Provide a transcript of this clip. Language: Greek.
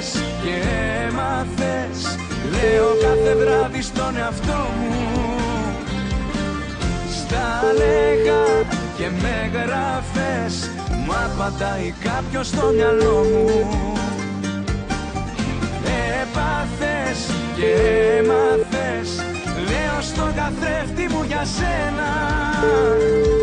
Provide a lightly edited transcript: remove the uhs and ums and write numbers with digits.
Έπαθες και έμαθες, λέω κάθε βράδυ στον εαυτό μου. Στα λέγα και με γράφες, μα πατάει κάποιος στο μυαλό μου. Έπαθες και έμαθες, λέω στον καθρέφτη μου για σένα.